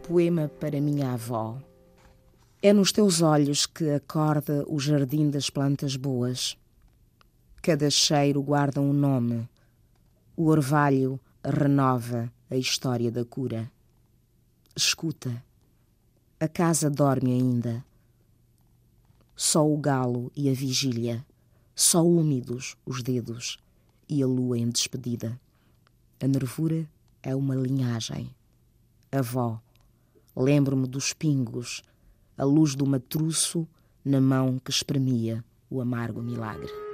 poema para minha avó. É nos teus olhos que acorda o jardim das plantas boas. Cada cheiro guarda um nome. O orvalho renova a história da cura. Escuta, a casa dorme ainda. Só o galo e a vigília, só úmidos os dedos e a lua em despedida. A nervura é uma linhagem. Avó, lembro-me dos pingos, a luz do matruço na mão que espremia o amargo milagre.